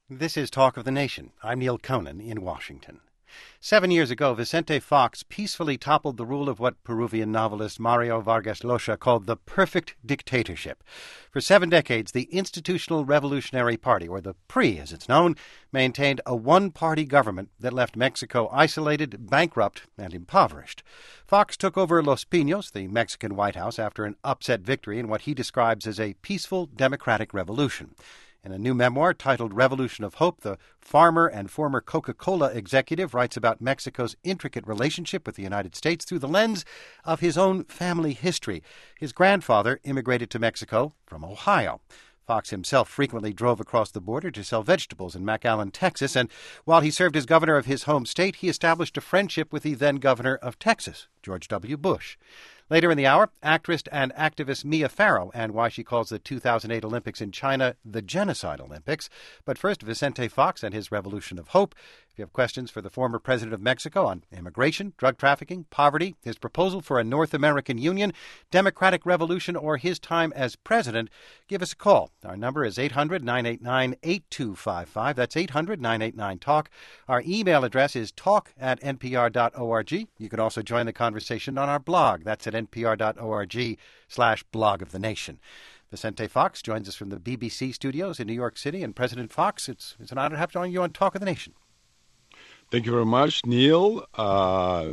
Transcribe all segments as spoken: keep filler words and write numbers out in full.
This is Talk of the Nation. I'm Neil Conan in Washington. Seven years ago, Vicente Fox peacefully toppled the rule of what Peruvian novelist Mario Vargas Llosa called the perfect dictatorship. For seven decades, the Institutional Revolutionary Party, or the P R I as it's known, maintained a one-party government that left Mexico isolated, bankrupt, and impoverished. Fox took over Los Pinos, the Mexican White House, after an upset victory in what he describes as a peaceful democratic revolution. In a new memoir titled Revolution of Hope, the farmer and former Coca-Cola executive writes about Mexico's intricate relationship with the United States through the lens of his own family history. His grandfather immigrated to Mexico from Ohio. Fox himself frequently drove across the border to sell vegetables in McAllen, Texas, and while he served as governor of his home state, he established a friendship with the then governor of Texas, George W. Bush. Later in the hour, actress and activist Mia Farrow and why she calls the two thousand eight Olympics in China the Genocide Olympics. But first, Vicente Fox and his Revolution of Hope. If you have questions for the former president of Mexico on immigration, drug trafficking, poverty, his proposal for a North American Union, democratic revolution, or his time as president, give us a call. Our number is eight hundred, nine eight nine, eight two five five. That's eight hundred, nine eight nine, TALK. Our email address is talk at n p r dot org. You can also join the conversation on our blog. That's at npr.org slash blog of the nation. Vicente Fox joins us from the B B C studios in New York City. And President Fox, it's, it's an honor to have you on Talk of the Nation. Thank you very much, Neil. Uh,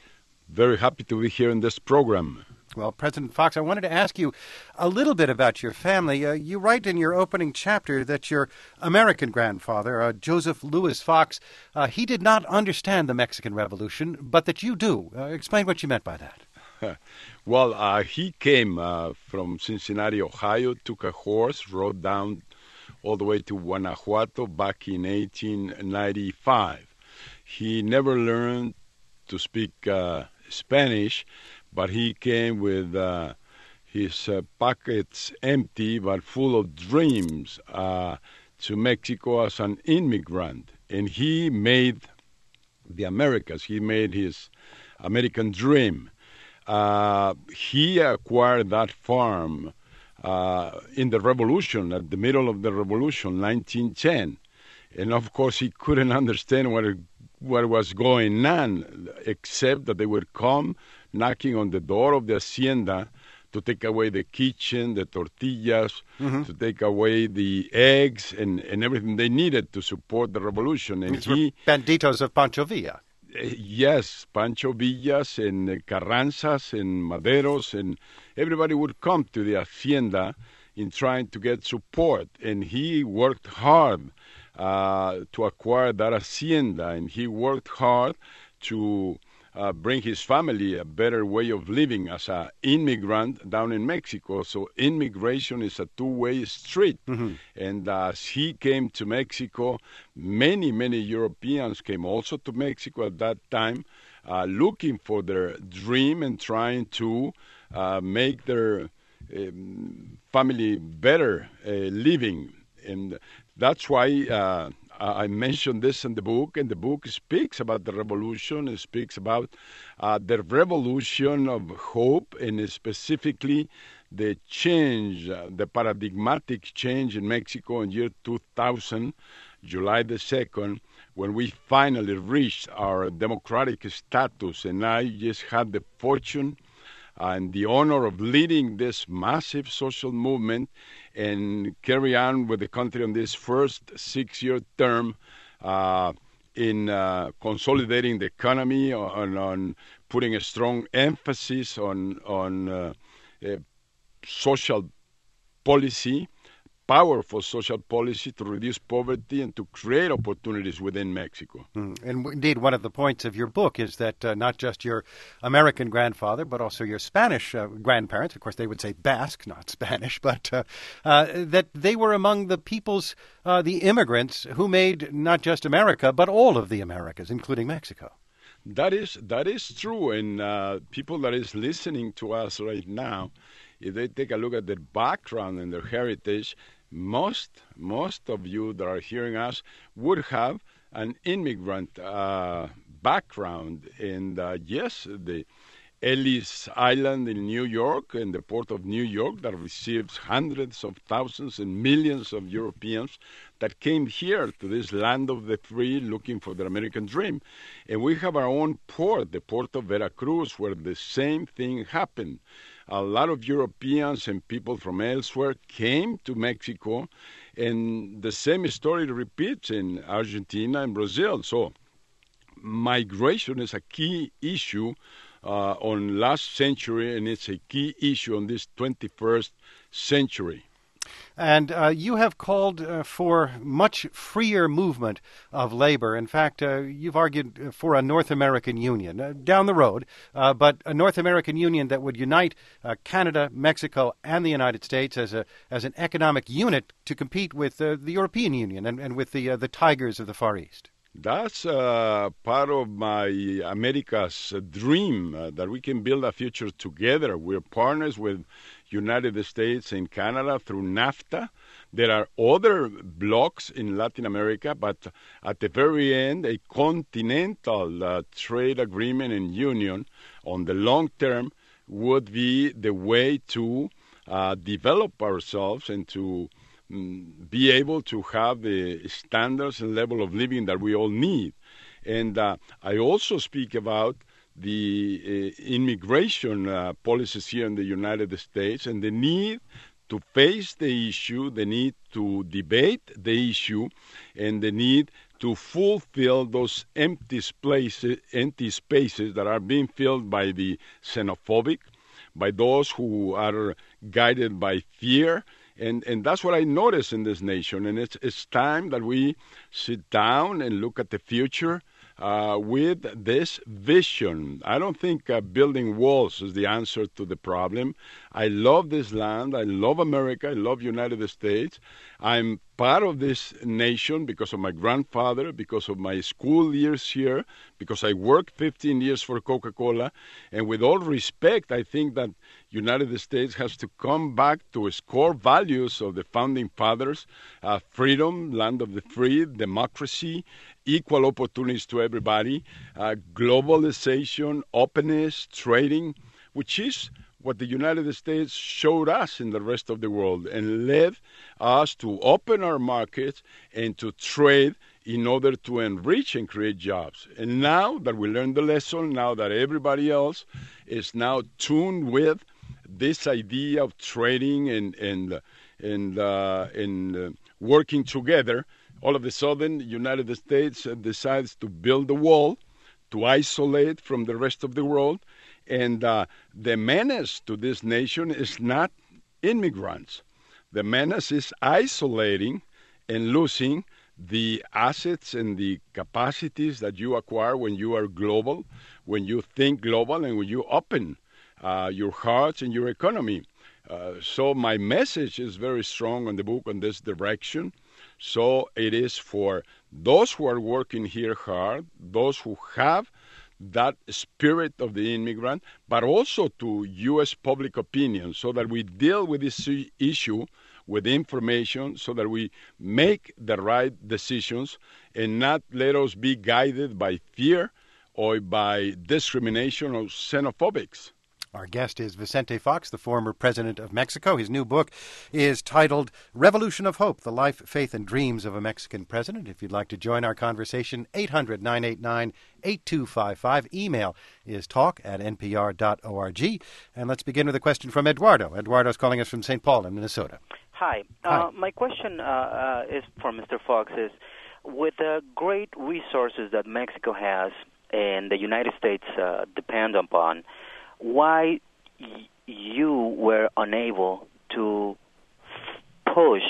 very happy to be here in this program. Well, President Fox, I wanted to ask you a little bit about your family. Uh, you write in your opening chapter that your American grandfather, uh, Joseph Louis Fox, uh, he did not understand the Mexican Revolution, but that you do. Uh, explain what you meant by that. Well, uh, he came uh, from Cincinnati, Ohio, took a horse, rode down all the way to Guanajuato back in eighteen ninety-five. He never learned to speak uh, Spanish, but he came with uh, his uh, pockets empty but full of dreams uh, to Mexico as an immigrant. And he made the Americas. He made his American dream. Uh, he acquired that farm uh, in the Revolution, at the middle of the Revolution, nineteen ten. And, of course, he couldn't understand what it what was going on, except that they would come knocking on the door of the hacienda to take away the kitchen, the tortillas, mm-hmm. to take away the eggs and, and everything they needed to support the revolution. And These he, were banditos of Pancho Villa. Uh, yes, Pancho Villas and uh, Carranzas and Maderos, and everybody would come to the hacienda in trying to get support. And he worked hard Uh, to acquire that hacienda, and he worked hard to uh, bring his family a better way of living as an immigrant down in Mexico. So immigration is a two-way street. Mm-hmm. And as he came to Mexico, many, many Europeans came also to Mexico at that time, uh, looking for their dream and trying to uh, make their um, family better uh, living. And that's why uh, I mentioned this in the book, and the book speaks about the revolution. It speaks about uh, the revolution of hope, and specifically the change, uh, the paradigmatic change in Mexico in year two thousand, July the second, when we finally reached our democratic status. And I just had the fortune and the honor of leading this massive social movement and carry on with the country on this first six-year term uh, in uh, consolidating the economy, on, on putting a strong emphasis on, on uh, uh, social policy, powerful social policy to reduce poverty and to create opportunities within Mexico. Mm. And indeed, one of the points of your book is that uh, not just your American grandfather, but also your Spanish uh, grandparents, of course they would say Basque, not Spanish, but uh, uh, that they were among the peoples, uh, the immigrants, who made not just America, but all of the Americas, including Mexico. That is, that is true, and uh, people that is listening to us right now, if they take a look at their background and their heritage, most most of you that are hearing us would have an immigrant uh, background. And uh, yes, the Ellis Island in New York and the port of New York that receives hundreds of thousands and millions of Europeans that came here to this land of the free looking for the American dream. And we have our own port, the port of Veracruz, where the same thing happened. A lot of Europeans and people from elsewhere came to Mexico, and the same story repeats in Argentina and Brazil. So migration is a key issue uh, on last century, and it's a key issue on this twenty-first century. And uh, you have called uh, for much freer movement of labor. In fact, uh, you've argued for a North American Union uh, down the road, uh, but a North American Union that would unite uh, Canada, Mexico, and the United States as a as an economic unit to compete with uh, the European Union and, and with the uh, the tigers of the Far East. That's uh, part of my America's dream, uh, that we can build a future together. We're partners with United States and Canada through NAFTA. There are other blocks in Latin America, but at the very end, a continental uh, trade agreement and union on the long term would be the way to uh, develop ourselves and to be able to have the standards and level of living that we all need. And uh, I also speak about the uh, immigration uh, policies here in the United States and the need to face the issue, the need to debate the issue, and the need to fulfill those empty spaces, empty spaces that are being filled by the xenophobic, by those who are guided by fear. And and that's what I notice in this nation. And it's it's time that we sit down and look at the future uh, with this vision. I don't think uh, building walls is the answer to the problem. I love this land. I love America. I love United States. I'm part of this nation because of my grandfather, because of my school years here, because I worked fifteen years for Coca-Cola. And with all respect, I think that United States has to come back to its core values of the founding fathers, uh, freedom, land of the free, democracy, equal opportunities to everybody, uh, globalization, openness, trading, which is what the United States showed us in the rest of the world and led us to open our markets and to trade in order to enrich and create jobs. And now that we learned the lesson, now that everybody else is now tuned with this idea of trading and and and uh, and uh, working together, all of a sudden, the United States uh, decides to build a wall to isolate from the rest of the world. And uh, the menace to this nation is not immigrants. The menace is isolating and losing the assets and the capacities that you acquire when you are global, when you think global, and when you open uh, your hearts and your economy. Uh, so my message is very strong on the book on this direction. So it is for those who are working here hard, those who have that spirit of the immigrant, but also to U S public opinion, so that we deal with this issue with information, so that we make the right decisions and not let us be guided by fear or by discrimination or xenophobics. Our guest is Vicente Fox, the former president of Mexico. His new book is titled Revolution of Hope, The Life, Faith, and Dreams of a Mexican President. If you'd like to join our conversation, eight hundred, nine eight nine, eight two five five. Email is talk at n p r dot org. And let's begin with a question from Eduardo. Eduardo's calling us from Saint Paul in Minnesota. Hi. Hi. Uh, my question uh, uh, is for Mister Fox is, with the great resources that Mexico has and the United States uh, depend upon, why y- you were unable to f- push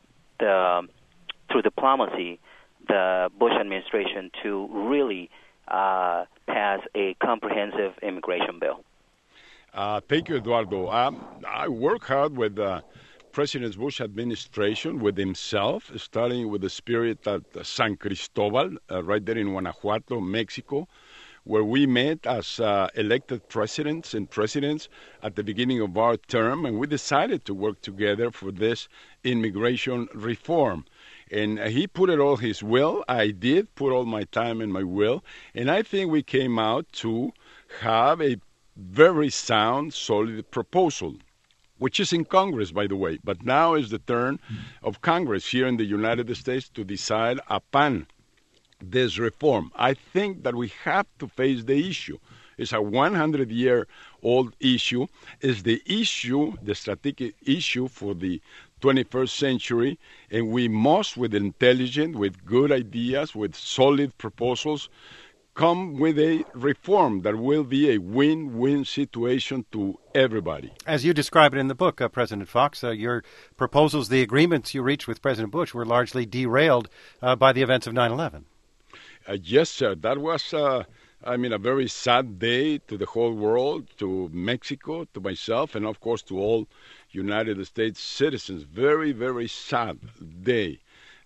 the through diplomacy the Bush administration to really uh, pass a comprehensive immigration bill? Uh, thank you, Eduardo. Um, I work hard with uh, President Bush administration, with himself, starting with the spirit at San Cristobal, uh, right there in Guanajuato, Mexico, where we met as uh, elected presidents and presidents at the beginning of our term, and we decided to work together for this immigration reform. And he put it all his will. I did put all my time and my will, and I think we came out to have a very sound, solid proposal. which is in Congress, by the way. But now is the turn of Congress here in the United States to decide upon this reform. I think that we have to face the issue. It's a one hundred year old issue. It's the issue, the strategic issue for the twenty-first century, and we must, with intelligence, with good ideas, with solid proposals, come with a reform that will be a win-win situation to everybody. As you describe it in the book, uh, President Fox, uh, your proposals, the agreements you reached with President Bush were largely derailed uh, by the events of nine eleven. Uh, yes, sir. That was, uh, I mean, a very sad day to the whole world, to Mexico, to myself, and of course to all United States citizens. Very, very sad day.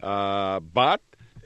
Uh, but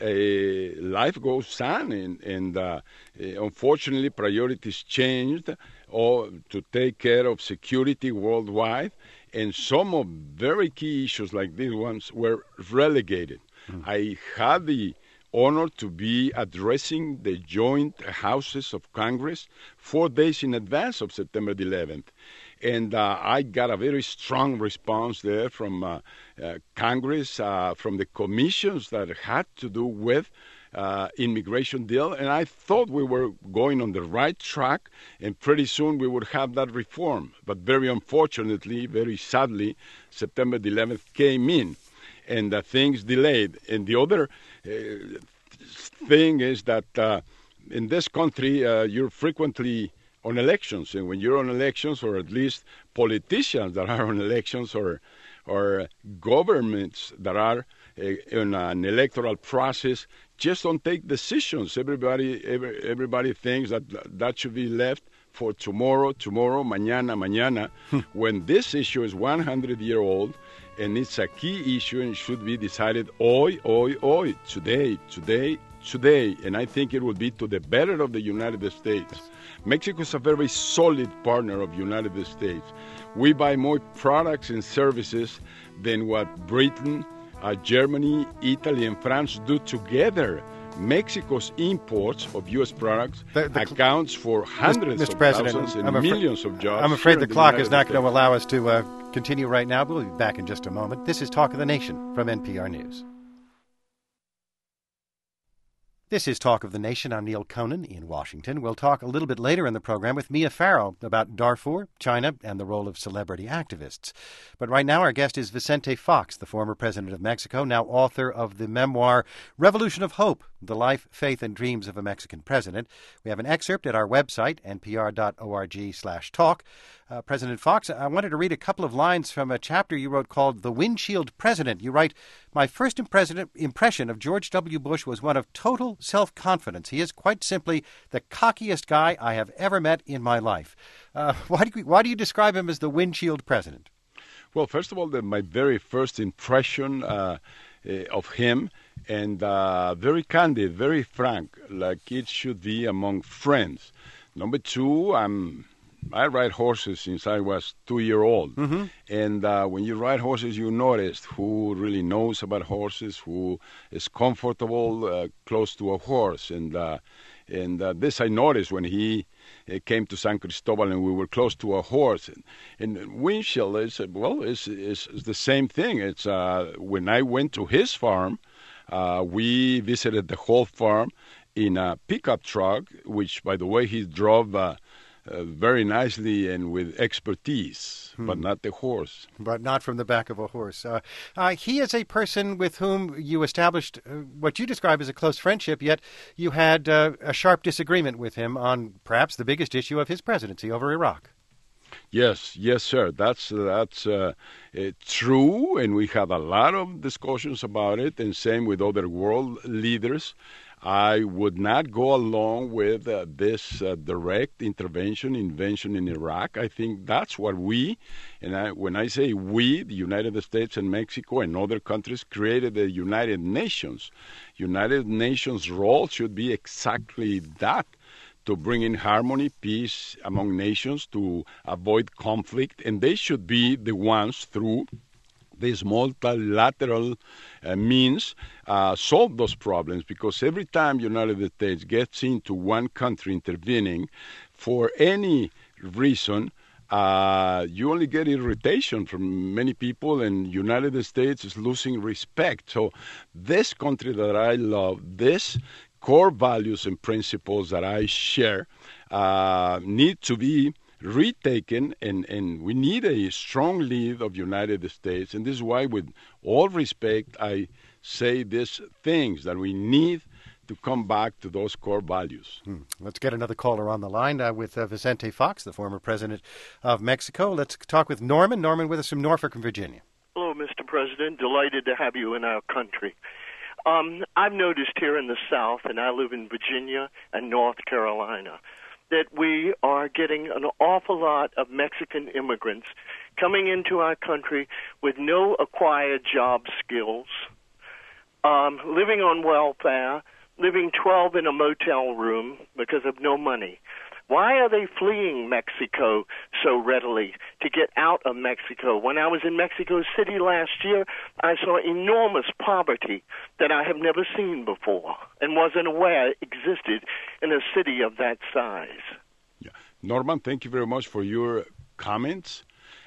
Uh, life goes on, and, and uh, unfortunately priorities changed or to take care of security worldwide, and some of very key issues like these ones were relegated. Mm. I had the honor to be addressing the joint houses of Congress four days in advance of September the eleventh. And uh, I got a very strong response there from uh, uh, Congress, uh, from the commissions that had to do with uh, immigration deal. And I thought we were going on the right track, and pretty soon we would have that reform. But very unfortunately, very sadly, September the eleventh came in, and uh, things delayed. And the other uh, thing is that uh, in this country, uh, you're frequently on elections, and when you're on elections, or at least politicians that are on elections, or or governments that are uh, in an electoral process, just don't take decisions. Everybody, every, everybody thinks that that should be left for tomorrow, tomorrow, mañana, mañana, when this issue is one hundred year old, and it's a key issue and should be decided hoy, hoy, hoy, today, today, today. And I think it will be to the better of the United States. Mexico is a very solid partner of the United States. We buy more products and services than what Britain, uh, Germany, Italy, and France do together. Mexico's imports of U S products the, the, accounts for hundreds Mister of President, thousands and I'm afraid, millions of jobs. I'm afraid the, the clock United is not States. going to allow us to uh, continue right now. We'll be back in just a moment. This is Talk of the Nation from N P R News. This is Talk of the Nation. I'm Neil Conan in Washington. We'll talk a little bit later in the program with Mia Farrow about Darfur, China, and the role of celebrity activists. But right now our guest is Vicente Fox, the former president of Mexico, now author of the memoir Revolution of Hope, The Life, Faith, and Dreams of a Mexican President. We have an excerpt at our website, n p r dot org slash talk. Uh, President Fox, I wanted to read a couple of lines from a chapter you wrote called The Windshield President. You write, "My first impression of George W. Bush was one of total self-confidence. He is quite simply the cockiest guy I have ever met in my life." Uh, why, do you, why do you describe him as the windshield president? Well, first of all, the, my very first impression uh, uh, of him, and uh, very candid, very frank, like it should be among friends. Number two, I'm... I ride horses since I was two-year-old. Mm-hmm. And uh, when you ride horses, you notice who really knows about horses, who is comfortable uh, close to a horse. And uh, and uh, this I noticed when he uh, came to San Cristobal and we were close to a horse. And, and windshield is, well, is, is, is the same thing. It's uh, when I went to his farm, uh, we visited the whole farm in a pickup truck, which, by the way, he drove uh, Uh, very nicely and with expertise, hmm. but not the horse. But not from the back of a horse. Uh, uh, he is a person with whom you established uh, what you describe as a close friendship, yet you had uh, a sharp disagreement with him on perhaps the biggest issue of his presidency over Iraq. Yes, yes, sir. That's that's uh, uh, true, and we had a lot of discussions about it, and same with other world leaders. I would not go along with uh, this uh, direct intervention, invention in Iraq. I think that's what we, and I, when I say we, the United States and Mexico and other countries created the United Nations. United Nations' role should be exactly that, to bring in harmony, peace among nations, to avoid conflict, and they should be the ones through this multilateral uh, means uh, solve those problems, because every time United States gets into one country intervening for any reason, uh, you only get irritation from many people, and United States is losing respect. So this country that I love, this core values and principles that I share uh, need to be retaken, and, and we need a strong lead of United States. And this is why, with all respect, I say these things, that we need to come back to those core values. Hmm. Let's get another caller on the line uh, with uh, Vicente Fox, the former president of Mexico. Let's talk with Norman. Norman with us from Norfolk, Virginia. Hello, Mister President. Delighted to have you in our country. Um, I've noticed here in the South, and I live in Virginia and North Carolina, that we are getting an awful lot of Mexican immigrants coming into our country with no acquired job skills, um, living on welfare, living twelve in a motel room because of no money. Why are they fleeing Mexico so readily to get out of Mexico? When I was in Mexico City last year, I saw enormous poverty that I have never seen before and wasn't aware existed in a city of that size. Yeah. Norman, thank you very much for your comments.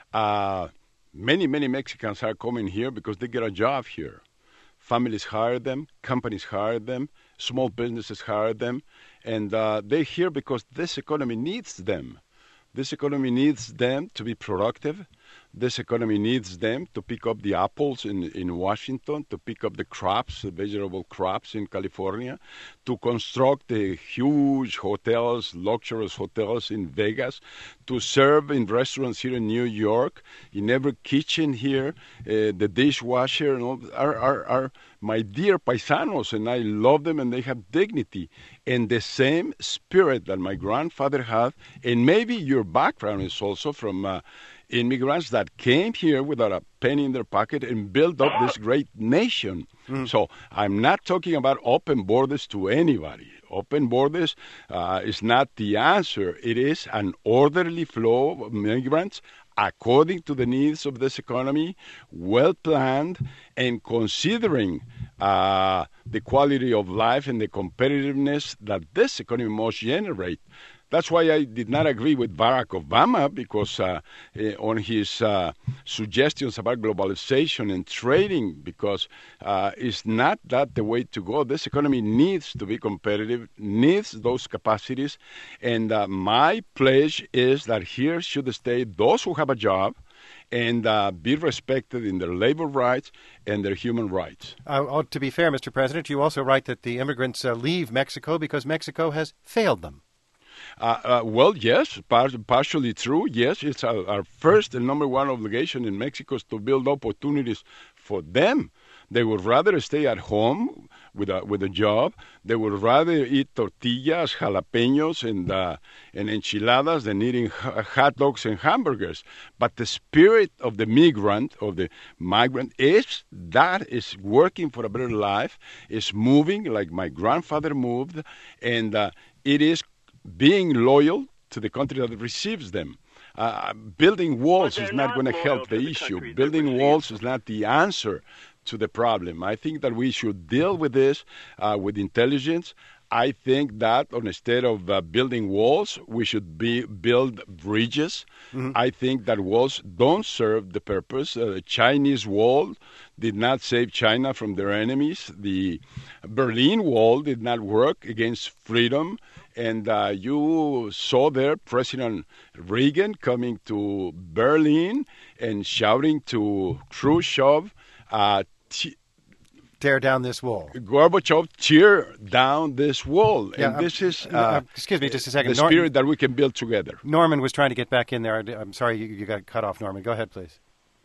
Uh, many, many Mexicans are coming here because they get a job here. Families hire them, companies hire them, small businesses hire them, and uh, they're here because this economy needs them. This economy needs them to be productive. This economy needs them to pick up the apples in, in Washington, to pick up the crops, the vegetable crops in California, to construct the huge hotels, luxurious hotels in Vegas, to serve in restaurants here in New York. In every kitchen here, uh, the dishwasher and all, are, are, are my dear paisanos, and I love them, and they have dignity and the same spirit that my grandfather had. And maybe your background is also from uh, immigrants that came here without a penny in their pocket and built up this great nation. Mm. So I'm not talking about open borders to anybody. Open borders uh, is not the answer. It is an orderly flow of migrants according to the needs of this economy, well planned, and considering uh, the quality of life and the competitiveness that this economy must generate. That's why I did not agree with Barack Obama, because uh, eh, on his uh, suggestions about globalization and trading, because uh, it's not that the way to go. This economy needs to be competitive, needs those capacities, and uh, my pledge is that here should stay those who have a job and uh, be respected in their labor rights and their human rights. Uh, oh, to be fair, Mister President, you also write that the immigrants uh, leave Mexico because Mexico has failed them. Uh, uh, well, yes, par- partially true. Yes, it's our, our first and number one obligation in Mexico is to build opportunities for them. They would rather stay at home with a with a job. They would rather eat tortillas, jalapenos, and uh, and enchiladas than eating hot dogs and hamburgers. But the spirit of the migrant, of the migrant, is that is working for a better life, is moving like my grandfather moved, and uh, it is being loyal to the country that receives them. Uh, building walls is not, not going to help the, the issue. Building walls is not the answer to the problem. I think that we should deal with this uh, with intelligence. I think that instead of uh, building walls, we should be build bridges. Mm-hmm. I think that walls don't serve the purpose. Uh, the Chinese wall did not save China from their enemies. The Berlin Wall did not work against freedom. And uh, you saw there President Reagan coming to Berlin and shouting to Khrushchev, uh, t- tear down this wall. Gorbachev, tear down this wall. Yeah, and um, this is, uh, uh, excuse me just a second. the Nor- spirit that we can build together. Norman was trying to get back in there. I'm sorry you, you got cut off, Norman. Go ahead, please.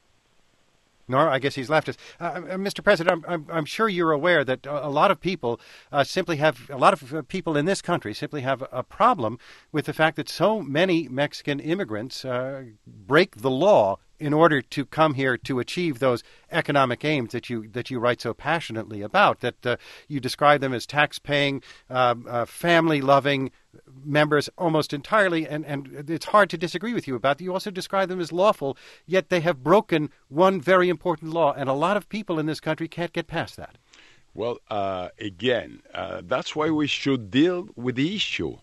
Nor, I guess he's left us. Uh, Mister President, I'm, I'm, I'm sure you're aware that a lot of people uh, simply have, a lot of people in this country simply have a problem with the fact that so many Mexican immigrants uh, break the law in order to come here to achieve those economic aims that you that you write so passionately about, that uh, you describe them as tax-paying, uh, uh, family-loving members almost entirely, and, and it's hard to disagree with you about that. You also describe them as lawful, yet they have broken one very important law, and a lot of people in this country can't get past that. Well, uh, again, uh, that's why we should deal with the issue.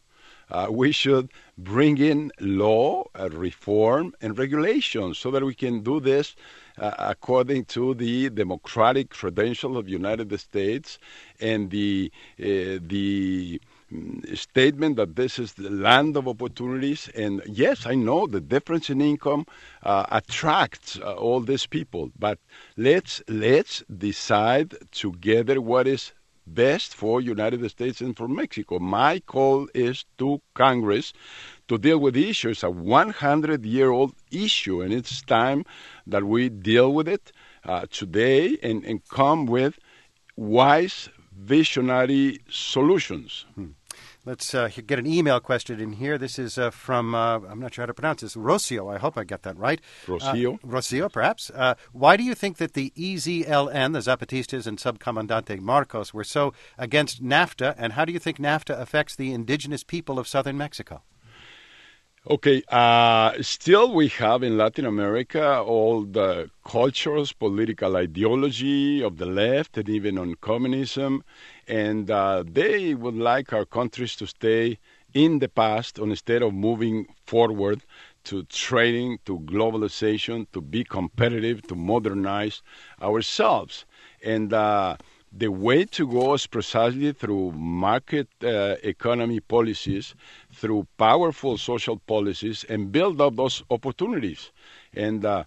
uh, we should bring in law, uh, reform, and regulations so that we can do this uh, according to the democratic credential of the United States and the uh, the statement that this is the land of opportunities. And yes, I know the difference in income uh, attracts uh, all these people, but let's let's decide together what is best for United States and for Mexico. My call is to Congress to deal with the issue. It's a one hundred year old issue, and it's time that we deal with it uh, today and, and come with wise, visionary solutions. Hmm. Let's uh, get an email question in here. This is uh, from, uh, I'm not sure how to pronounce this, Rocio. I hope I got that right. Rocio. Uh, Rocio, perhaps. Uh, why do you think that the E Z L N, the Zapatistas and Subcomandante Marcos, were so against NAFTA, and how do you think NAFTA affects the indigenous people of southern Mexico? Okay, uh, still we have in Latin America all the cultures, political ideology of the left, and even on communism, and uh, they would like our countries to stay in the past instead of moving forward to trading, to globalization, to be competitive, to modernize ourselves. And uh, the way to go is precisely through market uh, economy policies, through powerful social policies, and build up those opportunities. And uh,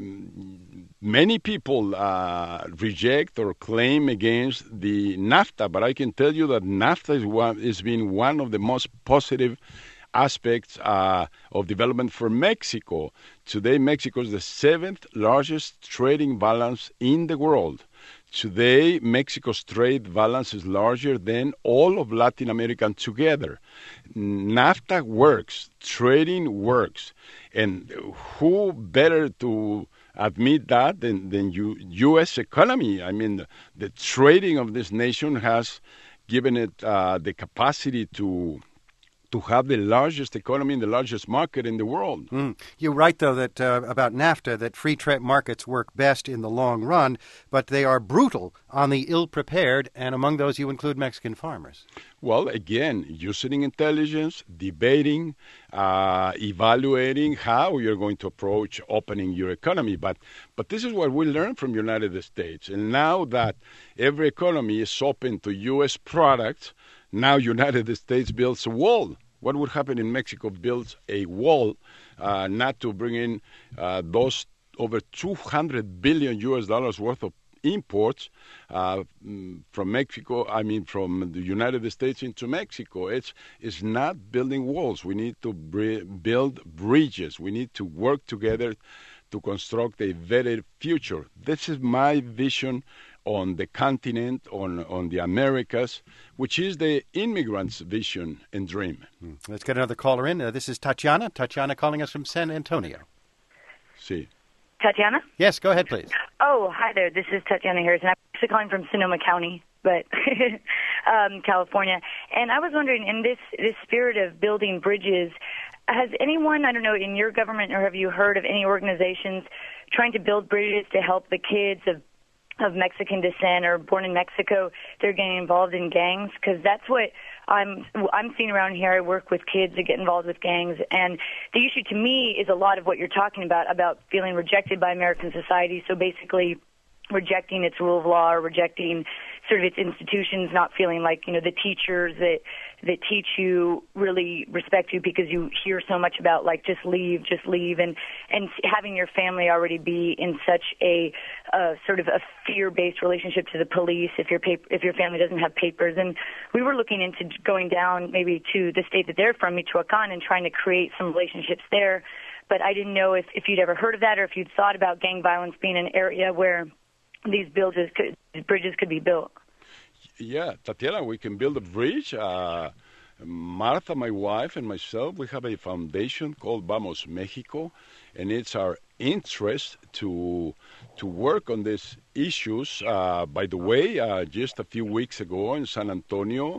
many people uh, reject or claim against the NAFTA, but I can tell you that NAFTA is one, has been one of the most positive aspects uh, of development for Mexico. Today, Mexico is the seventh largest trading balance in the world. Today, Mexico's trade balance is larger than all of Latin America together. NAFTA works, trading works, and who better to admit that than the U S economy? I mean, the trading of this nation has given it uh, the capacity to to have the largest economy and the largest market in the world. Mm. You're right, though, that uh, about NAFTA, that free trade markets work best in the long run, but they are brutal on the ill-prepared, and among those you include Mexican farmers. Well, again, using intelligence, debating, uh, evaluating how you're going to approach opening your economy. But but this is what we learned from the United States. And now that every economy is open to U S products, now United States builds a wall. What would happen in Mexico builds a wall, uh, not to bring in uh, those over two hundred billion U S dollars worth of imports uh, from Mexico, I mean from the United States into Mexico. It's, it's not building walls. We need to br- build bridges. We need to work together to construct a better future. This is my vision on the continent, on, on the Americas, which is the immigrants' vision and dream. Mm. Let's get another caller in. Uh, this is Tatiana. Tatiana calling us from San Antonio. See. Tatiana? Yes, go ahead, please. Oh, hi there. This is Tatiana Harrison. I'm actually calling from Sonoma County, but um, California. And I was wondering, in this, this spirit of building bridges, has anyone, I don't know, in your government, or have you heard of any organizations trying to build bridges to help the kids of of Mexican descent or born in Mexico, they're getting involved in gangs? Because that's what I'm I'm seeing around here. I work with kids that get involved with gangs, and the issue to me is a lot of what you're talking about, about feeling rejected by American society. So basically rejecting its rule of law, or rejecting sort of its institutions, not feeling like, you know, the teachers that that teach you really respect you, because you hear so much about, like, just leave, just leave, and and having your family already be in such a uh, sort of a fear-based relationship to the police if your paper, if your family doesn't have papers. And we were looking into going down maybe to the state that they're from, Michoacan, and trying to create some relationships there. But I didn't know if, if you'd ever heard of that, or if you'd thought about gang violence being an area where these bridges could, bridges could be built. Yeah, Tatiana, we can build a bridge. Uh, Martha, my wife, and myself, we have a foundation called Vamos Mexico, and it's our interest to to work on these issues. Uh, by the way, uh, just a few weeks ago in San Antonio,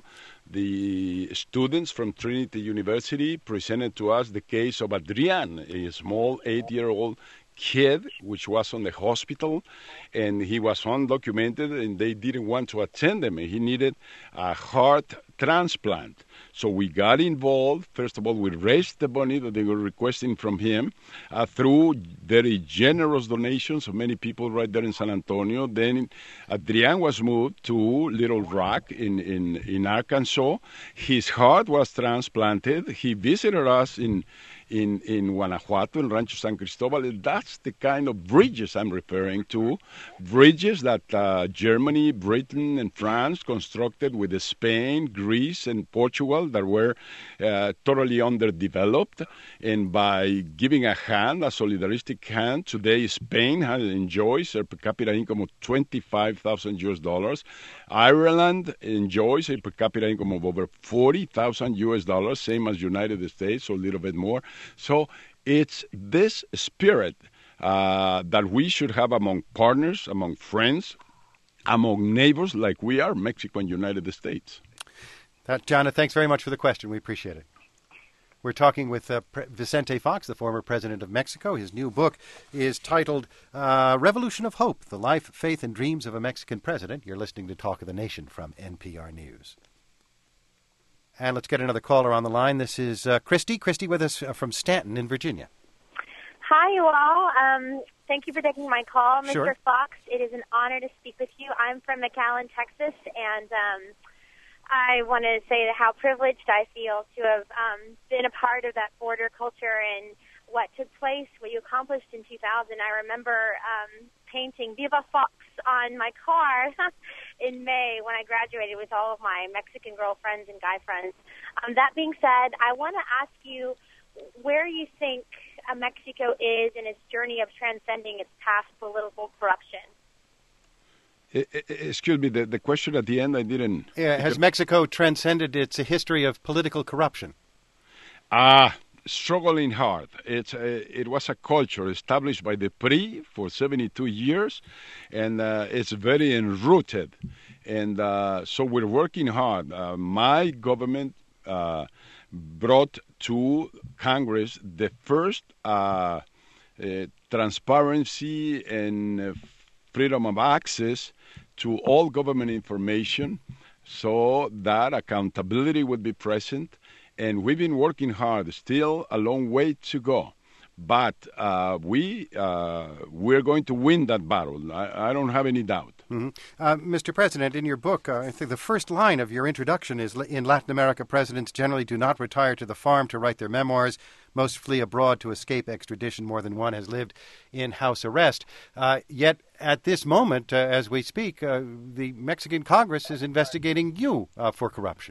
the students from Trinity University presented to us the case of Adrian, a small eight-year-old kid which was on the hospital, and he was undocumented, and they didn't want to attend him. He needed a heart transplant. So we got involved. First of all, we raised the money that they were requesting from him uh, through very generous donations of many people right there in San Antonio. Then Adrian was moved to Little Rock in, in, in Arkansas. His heart was transplanted. He visited us in in, in Guanajuato, in Rancho San Cristobal. That's the kind of bridges I'm referring to, bridges that uh, Germany, Britain, and France constructed with Spain, Greece, and Portugal that were uh, totally underdeveloped. And by giving a hand, a solidaristic hand, today Spain has, enjoys a per capita income of twenty-five thousand U S dollars. Ireland enjoys a per capita income of over forty thousand U S dollars, same as United States, so a little bit more. So it's this spirit uh, that we should have among partners, among friends, among neighbors like we are, Mexico and United States. That, John, thanks very much for the question. We appreciate it. We're talking with uh, Pre- Vicente Fox, the former president of Mexico. His new book is titled uh, Revolution of Hope, The Life, Faith, and Dreams of a Mexican President. You're listening to Talk of the Nation from N P R News. And let's get another caller on the line. This is uh, Christy. Christy with us uh, from Stanton in Virginia. Hi, you all. Um, thank you for taking my call, Mister Sure. Fox. It is an honor to speak with you. I'm from McAllen, Texas, and um, I want to say how privileged I feel to have um, been a part of that border culture and what took place, what you accomplished in two thousand. I remember um, painting Viva Fox on my car in May when I graduated with all of my Mexican girlfriends and guy friends. Um, that being said, I want to ask you where you think uh, Mexico is in its journey of transcending its past political corruption. I- I- excuse me, the, the question at the end, I didn't... Yeah, has Mexico transcended its history of political corruption? Ah, struggling hard. It's a, it was a culture established by the P R I for seventy-two years, and uh, it's very enrooted. And uh, so we're working hard. Uh, my government uh, brought to Congress the first uh, uh, transparency and uh, freedom of access to all government information so that accountability would be present. And we've been working hard, still a long way to go. But uh, we, uh, we're going to win that battle. I, I don't have any doubt. Mm-hmm. Uh, Mister President, in your book, uh, I think the first line of your introduction is, in Latin America, presidents generally do not retire to the farm to write their memoirs. Most flee abroad to escape extradition. More than one has lived in house arrest. Uh, yet, at this moment, uh, as we speak, uh, the Mexican Congress is investigating you uh, for corruption.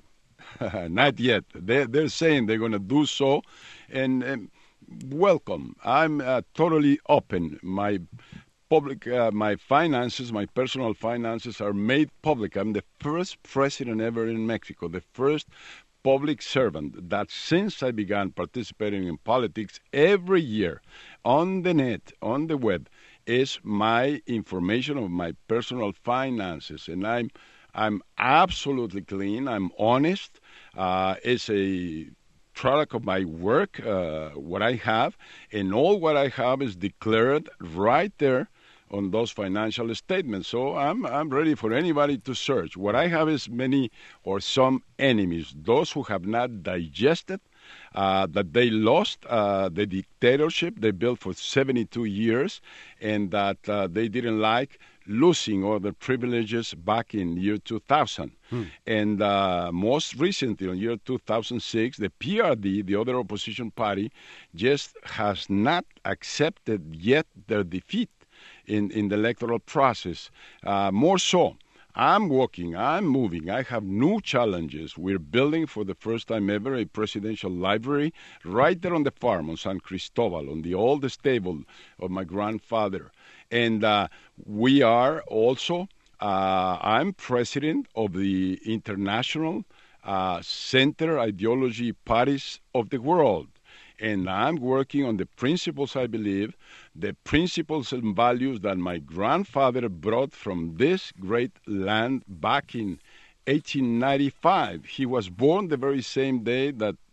Not yet. They're, they're saying they're going to do so. And, and welcome. I'm uh, totally open. My public, uh, my finances, my personal finances are made public. I'm the first president ever in Mexico, the first public servant that since I began participating in politics every year on the net, on the web, is my information of my personal finances. And I'm I'm absolutely clean. I'm honest. Uh, it's a product of my work, uh, what I have, and all what I have is declared right there on those financial statements. So I'm I'm ready for anybody to search. What I have is many or some enemies, those who have not digested uh, that they lost uh, the dictatorship they built for seventy-two years, and that uh, they didn't like losing all the privileges back in year two thousand. Hmm. And uh, most recently, in year two thousand six, the P R D, the other opposition party, just has not accepted yet their defeat in, in the electoral process. Uh, more so, I'm working, I'm moving, I have new challenges. We're building for the first time ever a presidential library right there on the farm on San Cristobal, on the old stable of my grandfather. And uh, we are also, uh, I'm president of the International uh, Center Ideology Parties of the World. And I'm working on the principles, I believe, the principles and values that my grandfather brought from this great land back in eighteen ninety-five. He was born the very same day that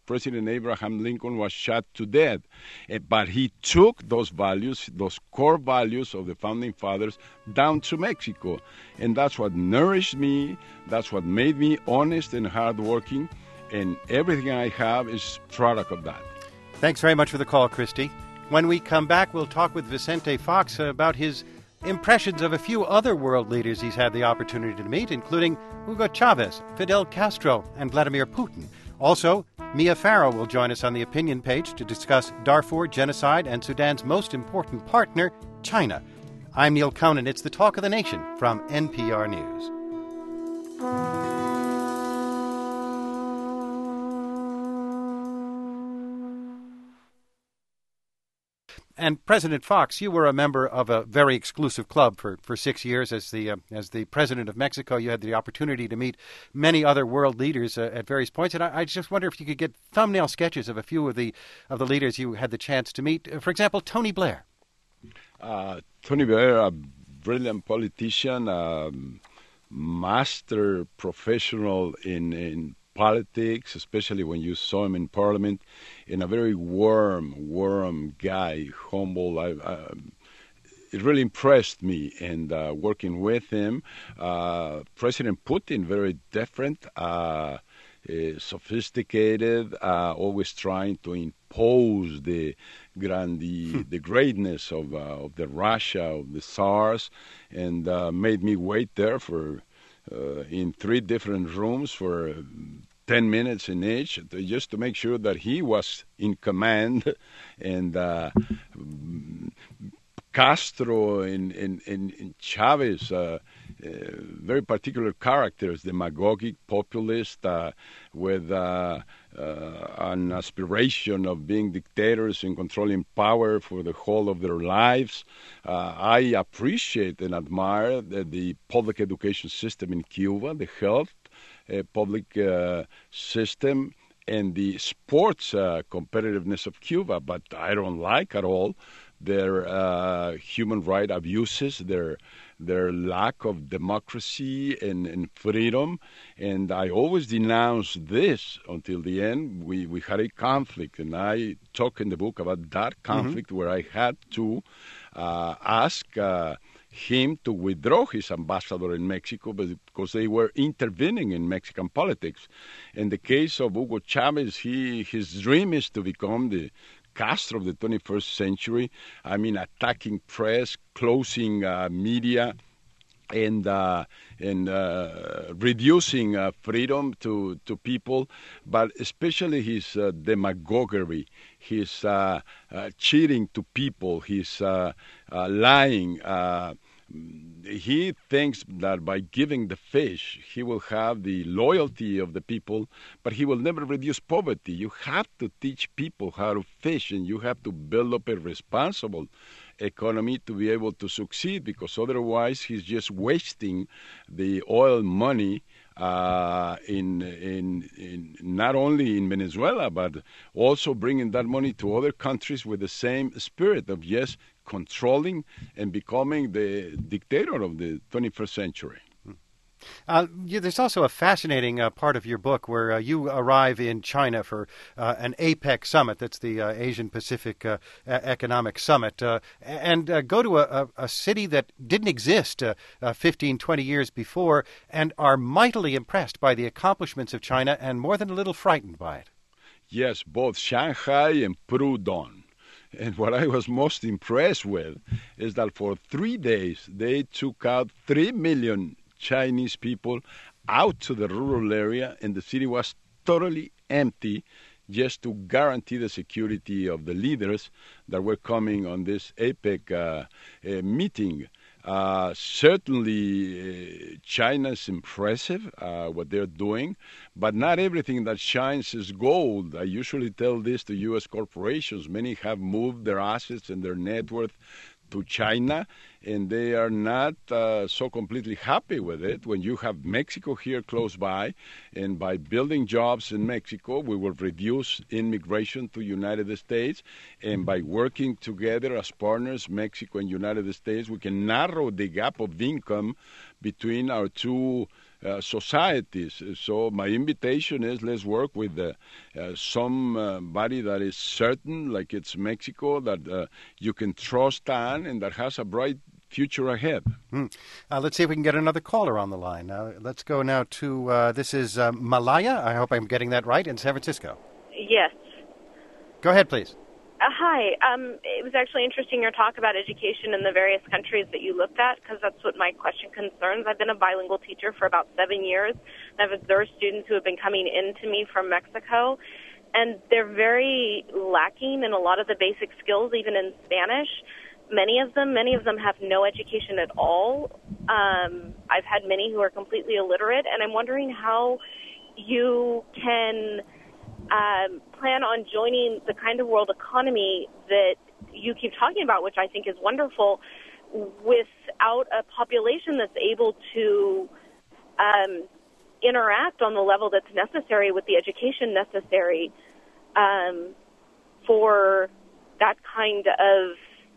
President Abraham Lincoln was shot to death. Uh, but he took those values, those core values of the Founding Fathers, down to Mexico. And that's what nourished me. That's what made me honest and hardworking. And everything I have is product of that. Thanks very much for the call, Christy. When we come back, we'll talk with Vicente Fox about his impressions of a few other world leaders he's had the opportunity to meet, including Hugo Chavez, Fidel Castro, and Vladimir Putin. Also, Mia Farrow will join us on the opinion page to discuss Darfur genocide and Sudan's most important partner, China. I'm Neil Conan. It's the Talk of the Nation from N P R News. And President Fox, you were a member of a very exclusive club for, for six years as the uh, as the president of Mexico. You had the opportunity to meet many other world leaders uh, at various points, and I, I just wonder if you could get thumbnail sketches of a few of the of the leaders you had the chance to meet. Uh, for example, Tony Blair. Uh, Tony Blair, a brilliant politician, a master professional in in. politics, especially when you saw him in Parliament, and a very warm, warm guy, humble. I, I, it really impressed me, and uh, working with him. Uh, President Putin, very different, uh, uh, sophisticated, uh, always trying to impose the grandi- hmm. the greatness of uh, of the Russia, of the Tsars, and uh, made me wait there for Uh, in three different rooms for uh, ten minutes in each, to, just to make sure that he was in command. And uh, Castro and, and, and Chavez, uh, uh, very particular characters, demagogic, populist, uh, with uh, uh, an aspiration of being dictators and controlling power for the whole of their lives. Uh, I appreciate and admire the, the public education system in Cuba, the health uh, public uh, system, and the sports uh, competitiveness of Cuba, but I don't like at all their uh, human right abuses, their their lack of democracy and, and freedom. And I always denounced this until the end. We, we had a conflict, and I talk in the book about that conflict mm-hmm. where I had to uh, ask uh, him to withdraw his ambassador in Mexico because they were intervening in Mexican politics. In the case of Hugo Chavez, he his dream is to become the Castro of the twenty-first century. I mean, attacking press, closing uh, media, and uh, and uh, reducing uh, freedom to, to people, but especially his uh, demagoguery, his uh, uh, cheating to people, his uh, uh, lying. Uh, He thinks that by giving the fish, he will have the loyalty of the people, but he will never reduce poverty. You have to teach people how to fish, and you have to build up a responsible economy to be able to succeed, because otherwise he's just wasting the oil money uh, in, in, in not only in Venezuela, but also bringing that money to other countries with the same spirit of just controlling and becoming the dictator of the twenty-first century. Uh, yeah, there's also a fascinating uh, part of your book where uh, you arrive in China for uh, an APEC summit, that's the uh, Asian Pacific uh, Economic Summit, uh, and uh, go to a, a city that didn't exist uh, uh, fifteen, twenty years before, and are mightily impressed by the accomplishments of China and more than a little frightened by it. Yes, both Shanghai and Pudong. And what I was most impressed with is that for three days they took out three million Chinese people out to the rural area, and the city was totally empty just to guarantee the security of the leaders that were coming on this APEC uh, uh, meeting. Uh, certainly, uh, China is impressive, uh, what they're doing, but not everything that shines is gold. I usually tell this to U S corporations. Many have moved their assets and their net worth to China, and they are not uh, so completely happy with it. When you have Mexico here close by, and by building jobs in Mexico, we will reduce immigration to United States, and by working together as partners, Mexico and United States, we can narrow the gap of income between our two uh, societies. So my invitation is let's work with uh, uh, somebody that is certain, like it's Mexico, that uh, you can trust on and that has a bright future ahead. Hmm. Uh, let's see if we can get another caller on the line. Uh, let's go now to, uh, this is uh, Malaya. I hope I'm getting that right, in San Francisco. Yes. Go ahead, please. Uh, hi. Um, it was actually interesting your talk about education in the various countries that you looked at, because that's what my question concerns. I've been a bilingual teacher for about seven years, and I've observed students who have been coming in to me from Mexico, and they're very lacking in a lot of the basic skills, even in Spanish. Many of them, many of them have no education at all. Um, I've had many who are completely illiterate, and I'm wondering how you can um, plan on joining the kind of world economy that you keep talking about, which I think is wonderful, without a population that's able to um, interact on the level that's necessary with the education necessary um, for that kind of,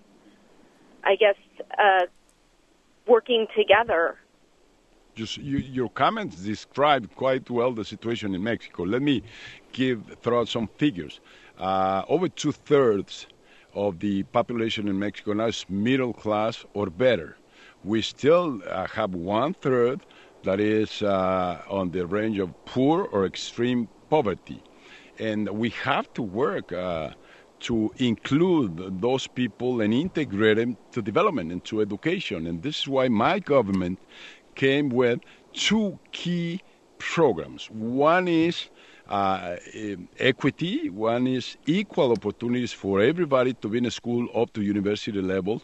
I guess, uh, working together. Just you, your comments describe quite well the situation in Mexico. Let me give throw out some figures. Uh, over two thirds of the population in Mexico now is middle class or better. We still uh, have one third that is uh, on the range of poor or extreme poverty, and we have to work Uh, to include those people and integrate them to development and to education. And this is why my government came with two key programs. One is uh, equity, one is equal opportunities for everybody to be in a school up to university level.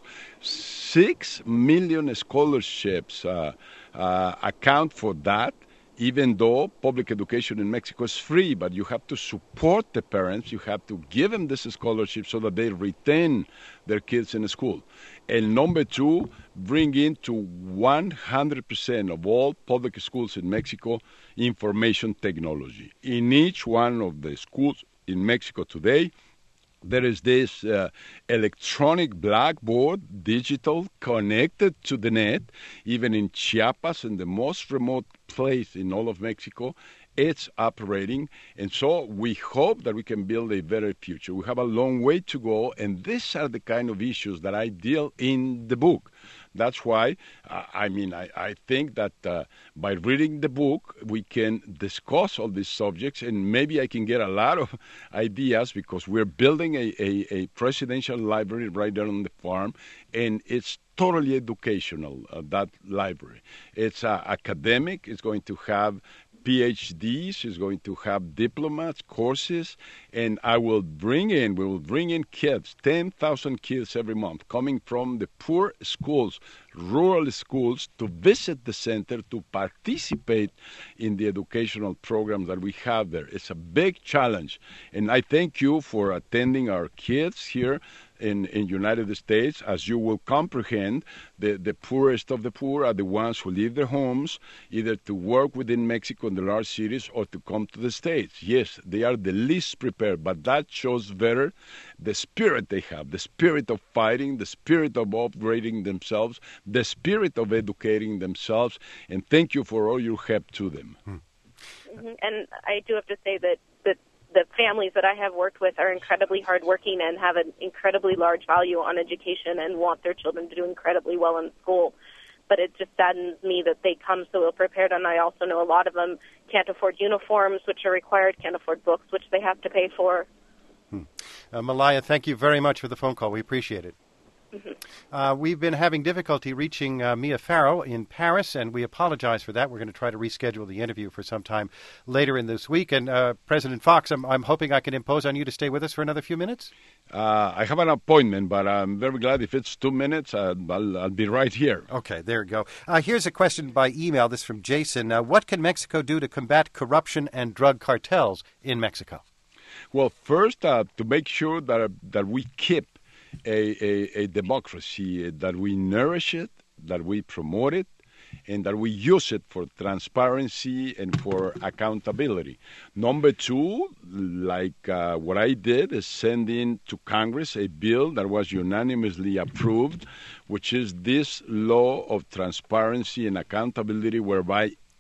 Six million scholarships uh, uh, account for that. Even though public education in Mexico is free, but you have to support the parents, you have to give them this scholarship so that they retain their kids in school. And number two, bring into one hundred percent of all public schools in Mexico information technology. In each one of the schools in Mexico today, there is this uh, electronic blackboard, digital, connected to the net. Even in Chiapas, in the most remote place in all of Mexico, it's operating. And so we hope that we can build a better future. We have a long way to go, and these are the kind of issues that I deal in the book. That's why, uh, I mean, I, I think that uh, by reading the book, we can discuss all these subjects, and maybe I can get a lot of ideas, because we're building a, a, a presidential library right there on the farm, and it's totally educational, uh, that library. It's uh, academic. It's going to have P H Ds, is going to have diplomats, courses, and I will bring in, we will bring in kids, ten thousand kids every month, coming from the poor schools, rural schools, to visit the center, to participate in the educational programs that we have there. It's a big challenge, and I thank you for attending our kids here in in United States. As you will comprehend, the, the poorest of the poor are the ones who leave their homes, either to work within Mexico in the large cities or to come to the States. Yes, they are the least prepared, but that shows better the spirit they have, the spirit of fighting, the spirit of upgrading themselves, the spirit of educating themselves, and thank you for all your help to them. Hmm. Mm-hmm. And I do have to say that, that the families that I have worked with are incredibly hardworking and have an incredibly large value on education and want their children to do incredibly well in school. But it just saddens me that they come so ill-prepared, and I also know a lot of them can't afford uniforms, which are required, can't afford books, which they have to pay for. Hmm. Uh, Malaya, thank you very much for the phone call. We appreciate it. Mm-hmm. Uh, we've been having difficulty reaching uh, Mia Farrow in Paris, and we apologize for that. We're going to try to reschedule the interview for some time later in this week. And uh, President Fox, I'm, I'm hoping I can impose on you to stay with us for another few minutes. Uh, I have an appointment, but I'm very glad if it's two minutes, uh, I'll, I'll be right here. Okay, there you go. Uh, here's a question by email, this from Jason. Uh, what can Mexico do to combat corruption and drug cartels in Mexico? Well, first, uh, to make sure that, uh, that we keep A, a, a democracy, uh, that we nourish it, that we promote it, and that we use it for transparency and for accountability. Number two, like uh, what I did, is send in to Congress a bill that was unanimously approved, which is this law of transparency and accountability, whereby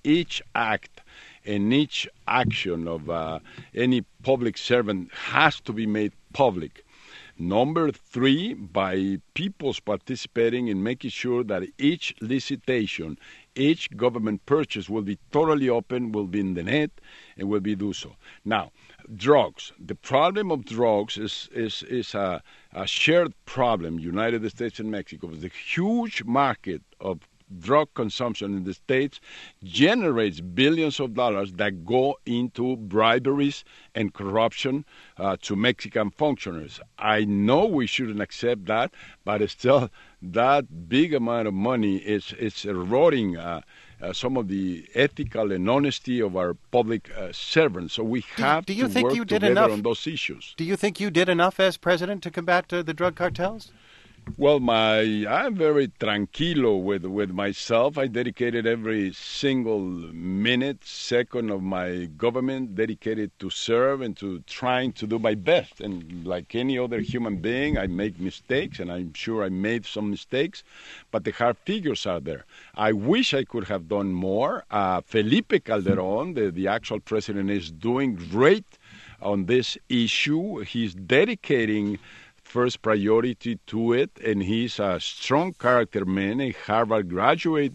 each act and each action of uh, any public servant has to be made public. Number three, by people's participating in making sure that each licitation, each government purchase will be totally open, will be in the net, and will be do so. Now, drugs. The problem of drugs is is, is a, a shared problem, United States and Mexico. The huge market of drug consumption in the States generates billions of dollars that go into briberies and corruption uh, to Mexican functionaries. I know we shouldn't accept that, but still that big amount of money is, is eroding uh, uh, some of the ethical and honesty of our public uh, servants. So we have do, do you to think work you did together enough? on those issues. Do you think you did enough as president to combat uh, the drug cartels? Well, my I'm very tranquilo with, with myself. I dedicated every single minute, second of my government dedicated to serve and to trying to do my best. And like any other human being, I make mistakes, and I'm sure I made some mistakes, but the hard figures are there. I wish I could have done more. Uh, Felipe Calderon, the, the actual president, is doing great on this issue. He's dedicating first priority to it, and he's a strong character man, a Harvard graduate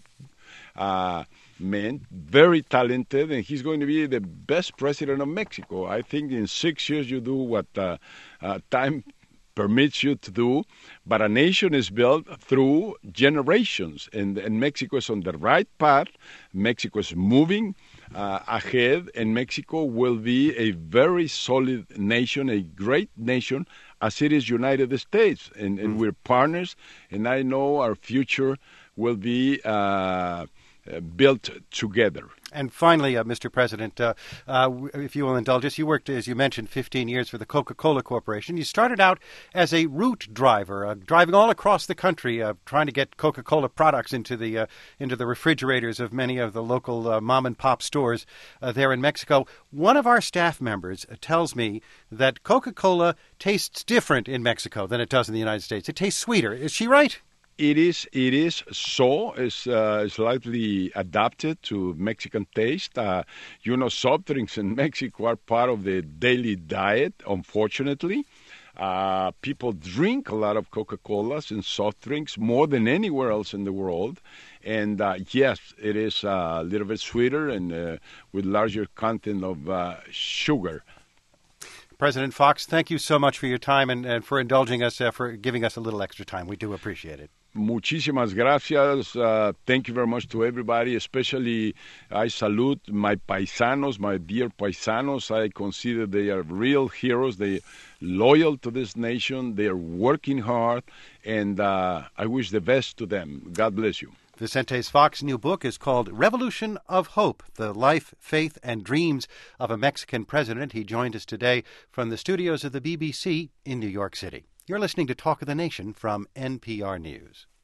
uh, man, very talented, and he's going to be the best president of Mexico. I think in six years you do what uh, uh, time permits you to do, but a nation is built through generations, and, and Mexico is on the right path. Mexico is moving uh, ahead, and Mexico will be a very solid nation, a great nation, as it is United States, and, and we're partners, and I know our future will be uh, built together. And finally, uh, Mister President, uh, uh, if you will indulge us, you worked, as you mentioned, fifteen years for the Coca-Cola Corporation. You started out as a route driver, uh, driving all across the country, uh, trying to get Coca-Cola products into the uh, into the refrigerators of many of the local uh, mom-and-pop stores uh, there in Mexico. One of our staff members uh, tells me that Coca-Cola tastes different in Mexico than it does in the United States. It tastes sweeter. Is she right? It is, it is so. It's uh, slightly adapted to Mexican taste. Uh, you know, soft drinks in Mexico are part of the daily diet, unfortunately. Uh, people drink a lot of Coca-Colas and soft drinks more than anywhere else in the world. And uh, yes, it is a little bit sweeter and uh, with larger content of uh, sugar. President Fox, thank you so much for your time and, and for indulging us, uh, for giving us a little extra time. We do appreciate it. Muchísimas gracias. Uh, thank you very much to everybody, especially I salute my paisanos, my dear paisanos. I consider they are real heroes. They are loyal to this nation. They are working hard, and uh, I wish the best to them. God bless you. Vicente Fox's new book is called Revolution of Hope, The Life, Faith, and Dreams of a Mexican President. He joined us today from the studios of the B B C in New York City. You're listening to Talk of the Nation from N P R News.